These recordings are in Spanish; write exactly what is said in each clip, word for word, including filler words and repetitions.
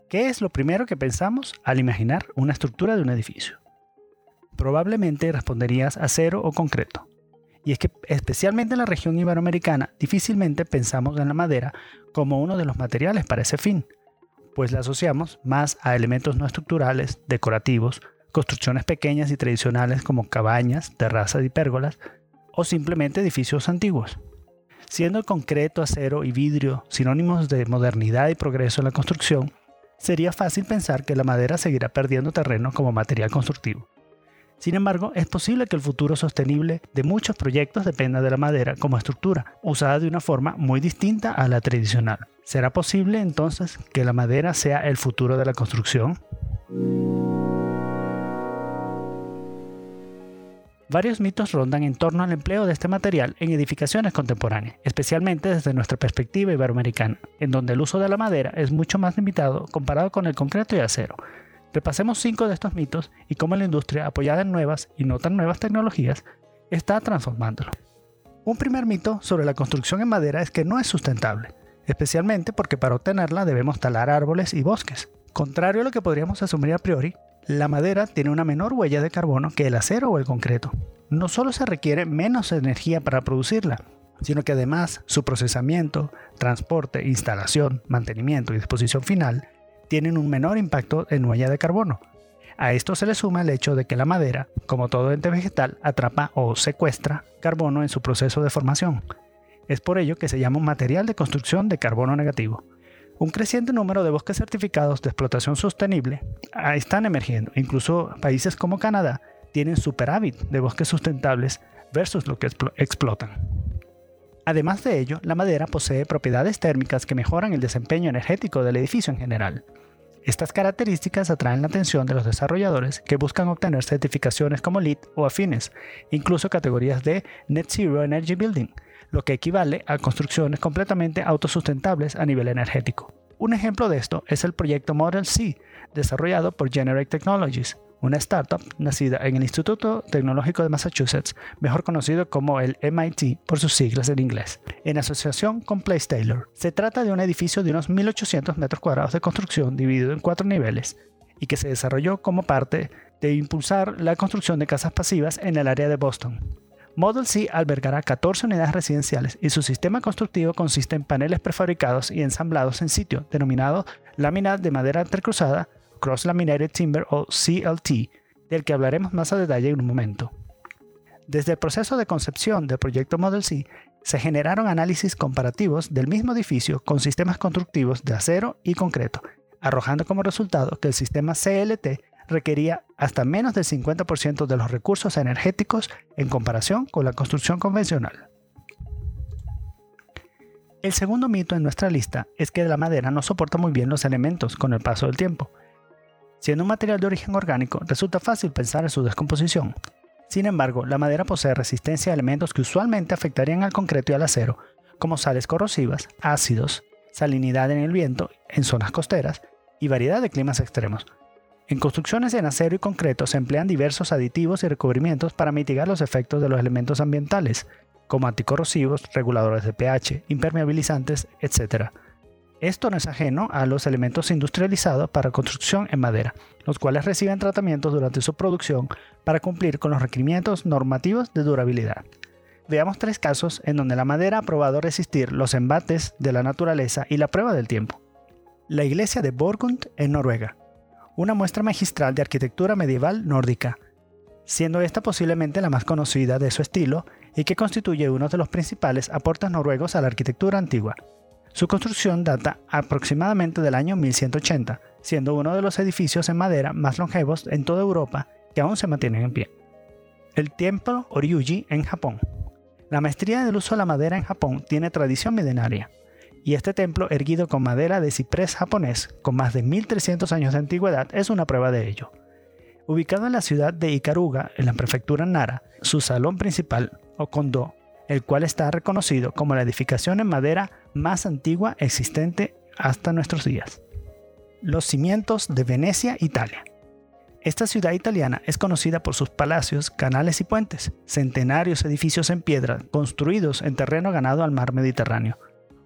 ¿Qué es lo primero que pensamos al imaginar una estructura de un edificio? Probablemente responderías acero o concreto. Y es que, especialmente en la región iberoamericana, difícilmente pensamos en la madera como uno de los materiales para ese fin, pues la asociamos más a elementos no estructurales, decorativos, construcciones pequeñas y tradicionales como cabañas, terrazas y pérgolas, o simplemente edificios antiguos. Siendo el concreto, acero y vidrio sinónimos de modernidad y progreso en la construcción, sería fácil pensar que la madera seguirá perdiendo terreno como material constructivo. Sin embargo, es posible que el futuro sostenible de muchos proyectos dependa de la madera como estructura, usada de una forma muy distinta a la tradicional. ¿Será posible entonces que la madera sea el futuro de la construcción? Varios mitos rondan en torno al empleo de este material en edificaciones contemporáneas, especialmente desde nuestra perspectiva iberoamericana, en donde el uso de la madera es mucho más limitado comparado con el concreto y acero. Repasemos cinco de estos mitos y cómo la industria, apoyada en nuevas y no tan nuevas tecnologías, está transformándolo. Un primer mito sobre la construcción en madera es que no es sustentable, especialmente porque para obtenerla debemos talar árboles y bosques. Contrario a lo que podríamos asumir a priori, la madera tiene una menor huella de carbono que el acero o el concreto. No solo se requiere menos energía para producirla, sino que además su procesamiento, transporte, instalación, mantenimiento y disposición final tienen un menor impacto en huella de carbono. A esto se le suma el hecho de que la madera, como todo ente vegetal, atrapa o secuestra carbono en su proceso de formación. Es por ello que se llama un material de construcción de carbono negativo. Un creciente número de bosques certificados de explotación sostenible están emergiendo. Incluso países como Canadá tienen superávit de bosques sustentables versus lo que expl- explotan. Además de ello, la madera posee propiedades térmicas que mejoran el desempeño energético del edificio en general. Estas características atraen la atención de los desarrolladores que buscan obtener certificaciones como LEED o afines, incluso categorías de Net Zero Energy Building, lo que equivale a construcciones completamente autosustentables a nivel energético. Un ejemplo de esto es el proyecto Model C, desarrollado por Generate Technologies, una startup nacida en el Instituto Tecnológico de Massachusetts, mejor conocido como el M I T por sus siglas en inglés, en asociación con Place Taylor. Se trata de un edificio de unos mil ochocientos metros cuadrados de construcción dividido en cuatro niveles y que se desarrolló como parte de impulsar la construcción de casas pasivas en el área de Boston. Model C albergará catorce unidades residenciales y su sistema constructivo consiste en paneles prefabricados y ensamblados en sitio, denominado lámina de madera entrecruzada, Cross Laminated Timber o C L T, del que hablaremos más a detalle en un momento. Desde el proceso de concepción del proyecto Model C, se generaron análisis comparativos del mismo edificio con sistemas constructivos de acero y concreto, arrojando como resultado que el sistema C L T requería hasta menos del cincuenta por ciento de los recursos energéticos en comparación con la construcción convencional. El segundo mito en nuestra lista es que la madera no soporta muy bien los elementos con el paso del tiempo. Siendo un material de origen orgánico, resulta fácil pensar en su descomposición. Sin embargo, la madera posee resistencia a elementos que usualmente afectarían al concreto y al acero, como sales corrosivas, ácidos, salinidad en el viento en zonas costeras y variedad de climas extremos. En construcciones en acero y concreto se emplean diversos aditivos y recubrimientos para mitigar los efectos de los elementos ambientales, como anticorrosivos, reguladores de pH, impermeabilizantes, etcétera. Esto no es ajeno a los elementos industrializados para construcción en madera, los cuales reciben tratamientos durante su producción para cumplir con los requerimientos normativos de durabilidad. Veamos tres casos en donde la madera ha probado resistir los embates de la naturaleza y la prueba del tiempo. La iglesia de Borgund en Noruega, una muestra magistral de arquitectura medieval nórdica, siendo esta posiblemente la más conocida de su estilo y que constituye uno de los principales aportes noruegos a la arquitectura antigua. Su construcción data aproximadamente del año mil ciento ochenta, siendo uno de los edificios en madera más longevos en toda Europa que aún se mantienen en pie. El templo Oryuji en Japón. La maestría del uso de la madera en Japón tiene tradición milenaria, y este templo erguido con madera de ciprés japonés con más de mil trescientos años de antigüedad es una prueba de ello. Ubicado en la ciudad de Ikaruga, en la prefectura Nara, su salón principal, o kondo, el cual está reconocido como la edificación en madera más antigua existente hasta nuestros días. Los cimientos de Venecia, Italia. Esta ciudad italiana es conocida por sus palacios, canales y puentes, centenarios edificios en piedra construidos en terreno ganado al mar Mediterráneo,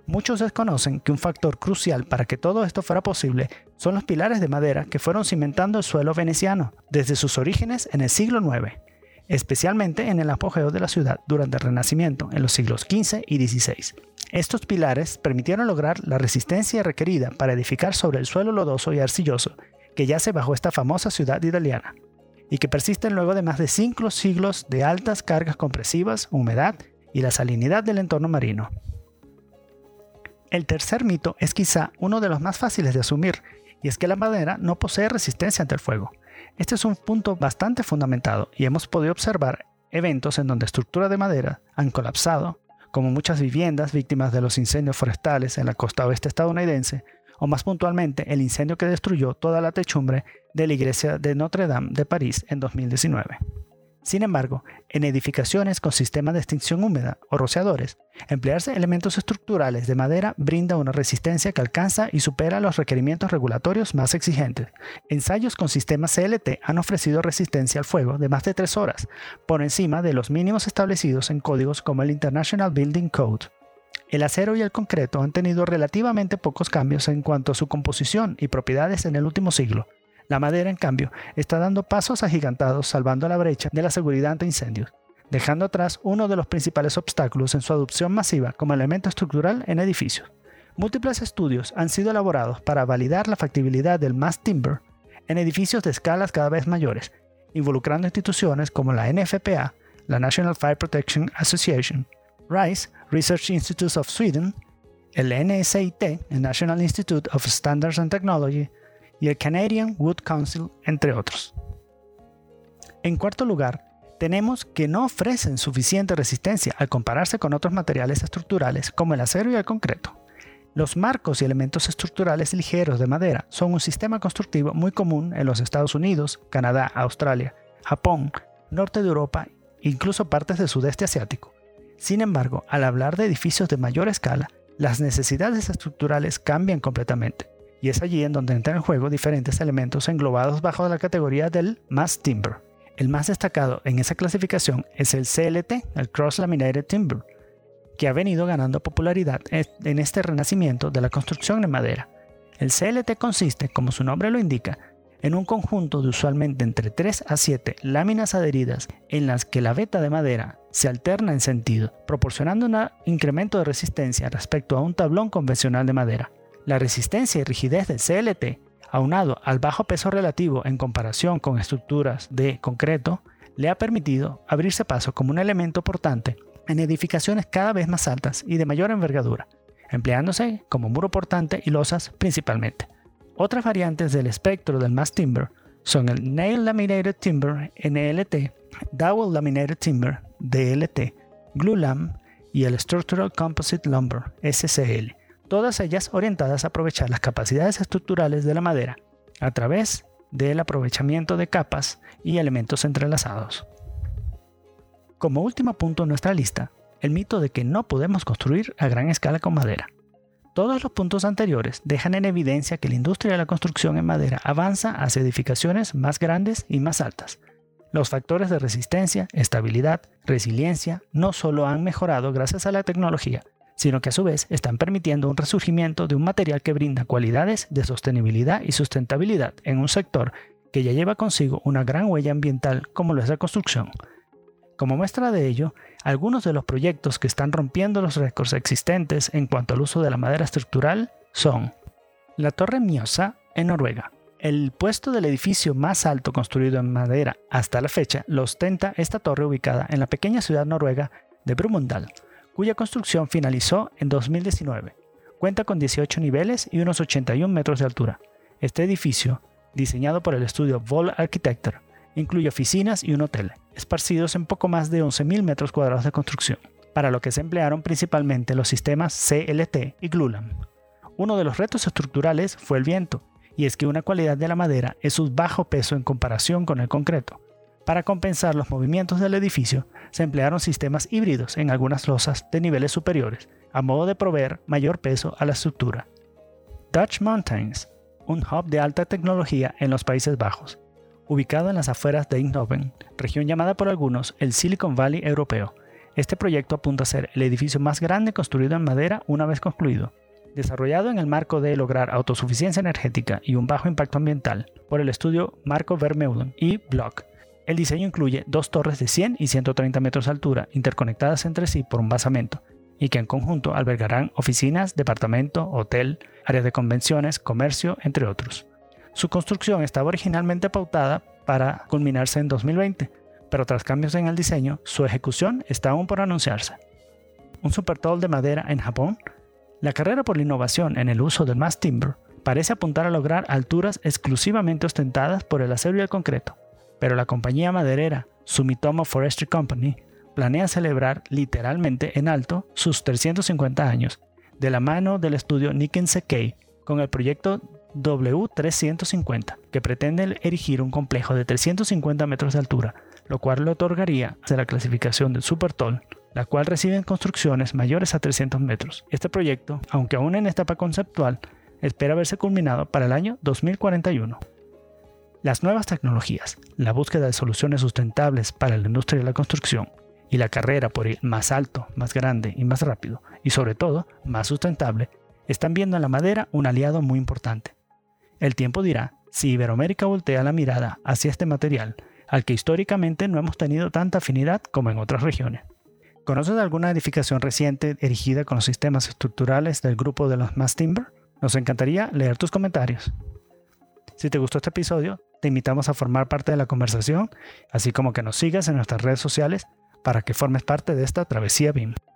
Muchos desconocen que un factor crucial para que todo esto fuera posible son los pilares de madera que fueron cimentando el suelo veneciano desde sus orígenes en el siglo nueve, especialmente en el apogeo de la ciudad durante el Renacimiento en los siglos quince y dieciséis. Estos pilares permitieron lograr la resistencia requerida para edificar sobre el suelo lodoso y arcilloso que yace bajo esta famosa ciudad italiana, y que persisten luego de más de cinco siglos de altas cargas compresivas, humedad y la salinidad del entorno marino. El tercer mito es quizá uno de los más fáciles de asumir, y es que la madera no posee resistencia ante el fuego. Este es un punto bastante fundamentado y hemos podido observar eventos en donde estructuras de madera han colapsado, como muchas viviendas víctimas de los incendios forestales en la costa oeste estadounidense, o más puntualmente el incendio que destruyó toda la techumbre de la iglesia de Notre Dame de París en dos mil diecinueve. Sin embargo, en edificaciones con sistemas de extinción húmeda o rociadores, emplearse elementos estructurales de madera brinda una resistencia que alcanza y supera los requerimientos regulatorios más exigentes. Ensayos con sistemas C L T han ofrecido resistencia al fuego de más de tres horas, por encima de los mínimos establecidos en códigos como el International Building Code. El acero y el concreto han tenido relativamente pocos cambios en cuanto a su composición y propiedades en el último siglo. La madera, en cambio, está dando pasos agigantados salvando la brecha de la seguridad ante incendios, dejando atrás uno de los principales obstáculos en su adopción masiva como elemento estructural en edificios. Múltiples estudios han sido elaborados para validar la factibilidad del mass timber en edificios de escalas cada vez mayores, involucrando instituciones como la N F P A, la National Fire Protection Association, RISE, Research Institutes of Sweden, el N S I T, el National Institute of Standards and Technology, y el Canadian Wood Council, entre otros. En cuarto lugar, tenemos que no ofrecen suficiente resistencia al compararse con otros materiales estructurales como el acero y el concreto. Los marcos y elementos estructurales ligeros de madera son un sistema constructivo muy común en los Estados Unidos, Canadá, Australia, Japón, norte de Europa e incluso partes del sudeste asiático. Sin embargo, al hablar de edificios de mayor escala, las necesidades estructurales cambian completamente. Y es allí en donde entran en juego diferentes elementos englobados bajo la categoría del mass timber. El más destacado en esa clasificación es el C L T, el Cross Laminated Timber, que ha venido ganando popularidad en este renacimiento de la construcción en madera. El C L T consiste, como su nombre lo indica, en un conjunto de usualmente entre tres a siete láminas adheridas en las que la veta de madera se alterna en sentido, proporcionando un incremento de resistencia respecto a un tablón convencional de madera. La resistencia y rigidez del C L T, aunado al bajo peso relativo en comparación con estructuras de concreto, le ha permitido abrirse paso como un elemento portante en edificaciones cada vez más altas y de mayor envergadura, empleándose como muro portante y losas principalmente. Otras variantes del espectro del mass timber son el Nail Laminated Timber N L T, Dowel Laminated Timber D L T, Glulam y el Structural Composite Lumber S C L. Todas ellas orientadas a aprovechar las capacidades estructurales de la madera a través del aprovechamiento de capas y elementos entrelazados. Como último punto en nuestra lista, el mito de que no podemos construir a gran escala con madera. Todos los puntos anteriores dejan en evidencia que la industria de la construcción en madera avanza hacia edificaciones más grandes y más altas. Los factores de resistencia, estabilidad, resiliencia no solo han mejorado gracias a la tecnología, sino que a su vez están permitiendo un resurgimiento de un material que brinda cualidades de sostenibilidad y sustentabilidad en un sector que ya lleva consigo una gran huella ambiental como lo es la construcción. Como muestra de ello, algunos de los proyectos que están rompiendo los récords existentes en cuanto al uso de la madera estructural son la Torre Mjøsa en Noruega. El puesto del edificio más alto construido en madera hasta la fecha lo ostenta esta torre ubicada en la pequeña ciudad noruega de Brumunddal, cuya construcción finalizó en dos mil diecinueve. Cuenta con dieciocho niveles y unos ochenta y un metros de altura. Este edificio, diseñado por el estudio Vol Architecture, incluye oficinas y un hotel, esparcidos en poco más de once mil metros cuadrados de construcción, para lo que se emplearon principalmente los sistemas C L T y Glulam. Uno de los retos estructurales fue el viento, y es que una cualidad de la madera es su bajo peso en comparación con el concreto. Para compensar los movimientos del edificio, se emplearon sistemas híbridos en algunas losas de niveles superiores, a modo de proveer mayor peso a la estructura. Dutch Mountains, un hub de alta tecnología en los Países Bajos, ubicado en las afueras de Eindhoven, región llamada por algunos el Silicon Valley europeo. Este proyecto apunta a ser el edificio más grande construido en madera una vez concluido. Desarrollado en el marco de lograr autosuficiencia energética y un bajo impacto ambiental por el estudio Marco Vermeulen y Block, el diseño incluye dos torres de cien y ciento treinta metros de altura interconectadas entre sí por un basamento y que en conjunto albergarán oficinas, departamento, hotel, áreas de convenciones, comercio, entre otros. Su construcción estaba originalmente pautada para culminarse en dos mil veinte, pero tras cambios en el diseño, su ejecución está aún por anunciarse. Un supertall de madera en Japón. La carrera por la innovación en el uso del mass timber parece apuntar a lograr alturas exclusivamente ostentadas por el acero y el concreto, pero la compañía maderera Sumitomo Forestry Company planea celebrar literalmente en alto sus trescientos cincuenta años, de la mano del estudio Nikken Sekkei, con el proyecto W trescientos cincuenta, que pretende erigir un complejo de trescientos cincuenta metros de altura, lo cual le otorgaría la clasificación del supertall, la cual recibe construcciones mayores a trescientos metros. Este proyecto, aunque aún en etapa conceptual, espera verse culminado para el año dos mil cuarenta y uno. Las nuevas tecnologías, la búsqueda de soluciones sustentables para la industria de la construcción y la carrera por ir más alto, más grande y más rápido, y sobre todo, más sustentable, están viendo en la madera un aliado muy importante. El tiempo dirá si Iberoamérica voltea la mirada hacia este material, al que históricamente no hemos tenido tanta afinidad como en otras regiones. ¿Conoces alguna edificación reciente erigida con los sistemas estructurales del grupo de los mass timber? Nos encantaría leer tus comentarios. Si te gustó este episodio, te invitamos a formar parte de la conversación, así como que nos sigas en nuestras redes sociales para que formes parte de esta travesía B I M.